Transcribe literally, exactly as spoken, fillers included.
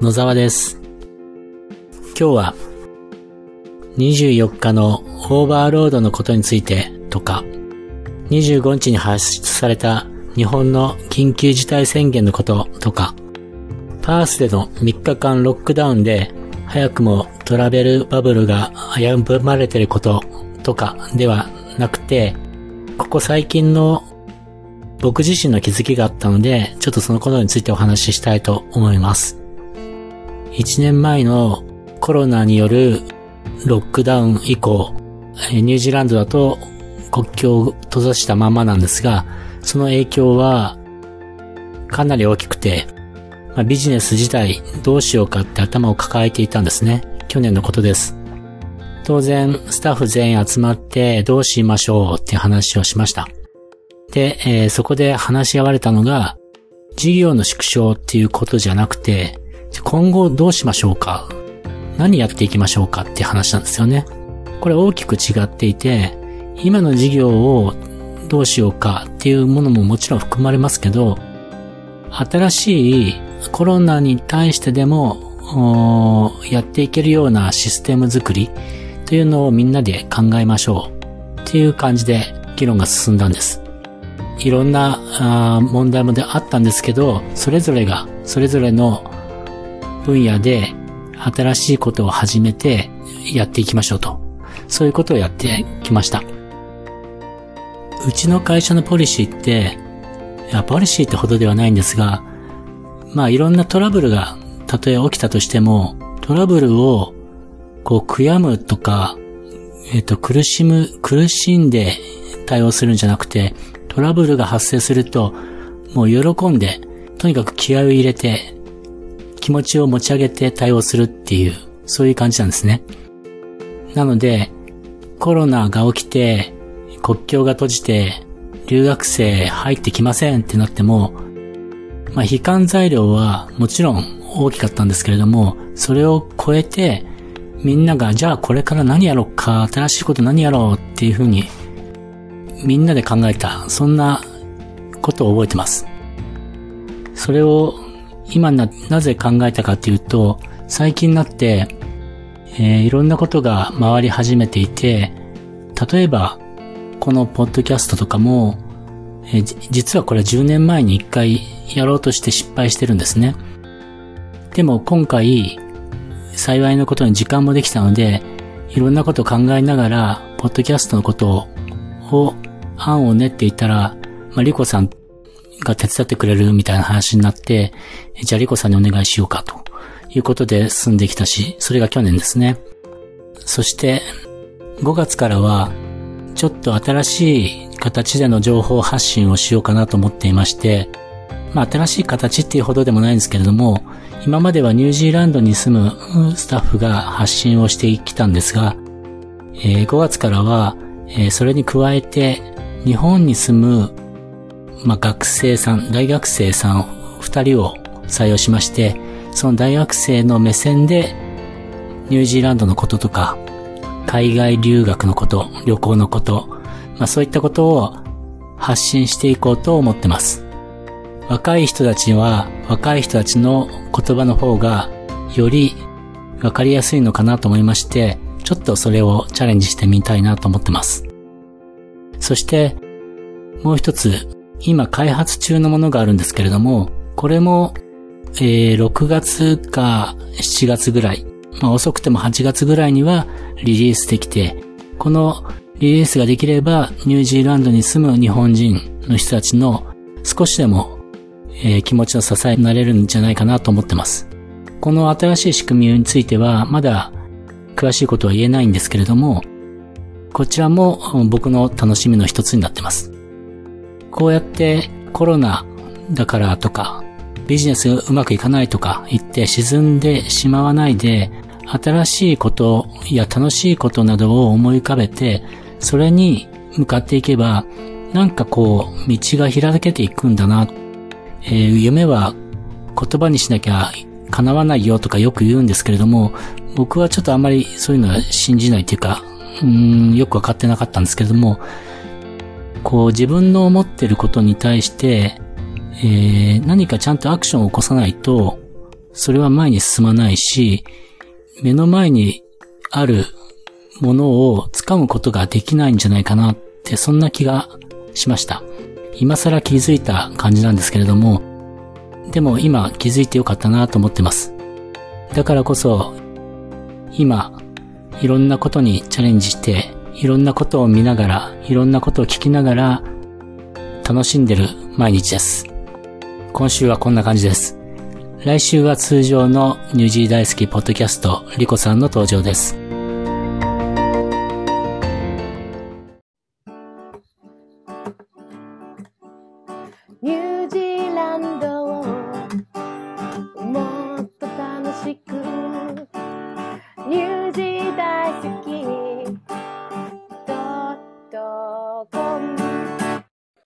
野沢です。今日はにじゅうよっかのオーバーロードのことについてとか、にじゅうごにちに発出された日本の緊急事態宣言のこととか、パースでのみっかかんロックダウンで早くもトラベルバブルが危ぶまれていることとかではなくて、ここ最近の僕自身の気づきがあったので、ちょっとそのことについてお話ししたいと思います。いちねんまえのコロナによるロックダウン以降、ニュージーランドだと国境を閉ざしたままなんですが、その影響はかなり大きくて、まあ、ビジネス自体どうしようかって頭を抱えていたんですね。去年のことです。当然スタッフ全員集まってどうしましょうっていう話をしました。で、えー、そこで話し合われたのが、事業の縮小っていうことじゃなくて、今後どうしましょうか、何やっていきましょうかっていう話なんですよね。これ大きく違っていて、今の事業をどうしようかっていうものももちろん含まれますけど、新しいコロナに対してでもやっていけるようなシステム作りというのをみんなで考えましょうっていう感じで議論が進んだんです。いろんな問題もであったんですけど、それぞれがそれぞれの分野で新しいことを始めてやっていきましょうと。そういうことをやってきました。うちの会社のポリシーって、いや、ポリシーってほどではないんですが、まあいろんなトラブルがたとえ起きたとしても、トラブルをこう悔やむとか、えっと苦しむ、苦しんで対応するんじゃなくて、トラブルが発生すると、もう喜んで、とにかく気合を入れて、気持ちを持ち上げて対応するっていう、そういう感じなんですね。なので、コロナが起きて、国境が閉じて、留学生入ってきませんってなっても、まあ悲観材料はもちろん大きかったんですけれども、それを超えて、みんながじゃあこれから何やろうか、新しいこと何やろうっていうふうに、みんなで考えた、そんなことを覚えてます。それを今な、なぜ考えたかっていうと、最近になって、えー、いろんなことが回り始めていて、例えば、このポッドキャストとかも、えー、実はこれじゅうねんまえに一回やろうとして失敗してるんですね。でも今回、幸いのことに時間もできたので、いろんなことを考えながら、ポッドキャストのことを、案を練っていたら、まあ、リコさんが手伝ってくれるみたいな話になって、じゃあリコさんにお願いしようかということで進んできたし、それが去年ですね。そしてごがつからはちょっと新しい形での情報発信をしようかなと思っていまして、まあ新しい形っていうほどでもないんですけれども、今まではニュージーランドに住むスタッフが発信をしてきたんですが、えー、ごがつからは、えー、それに加えて日本に住むまあ、学生さん、大学生さん二人を採用しまして、その大学生の目線でニュージーランドのこととか、海外留学のこと、旅行のこと、まあそういったことを発信していこうと思ってます。若い人たちは、若い人たちの言葉の方がよりわかりやすいのかなと思いまして、ちょっとそれをチャレンジしてみたいなと思ってます。そして、もう一つ、今開発中のものがあるんですけれども、これも、えー、ろくがつかしちがつぐらい、まあ遅くてもはちがつぐらいにはリリースできて、このリリースができればニュージーランドに住む日本人の人たちの少しでも、えー、気持ちの支えになれるんじゃないかなと思ってます。この新しい仕組みについてはまだ詳しいことは言えないんですけれども、こちらも僕の楽しみの一つになってます。こうやってコロナだからとかビジネスがうまくいかないとか言って沈んでしまわないで、新しいことや楽しいことなどを思い浮かべて、それに向かっていけばなんかこう道が開けていくんだな、えー、夢は言葉にしなきゃ叶わないよとかよく言うんですけれども、僕はちょっとあんまりそういうのは信じないというか、うーんよくわかってなかったんですけれども、こう自分の思っていることに対して、えー、何かちゃんとアクションを起こさないと、 それは前に進まないし、目の前にあるものを掴むことができないんじゃないかなって、そんな気がしました。今更気づいた感じなんですけれども、でも今気づいてよかったなと思ってます。だからこそ、今、いろんなことにチャレンジして、いろんなことを見ながら、いろんなことを聞きながら、楽しんでる毎日です。今週はこんな感じです。来週は通常のニュージー大好きポッドキャスト、リコさんの登場です。 ニュージ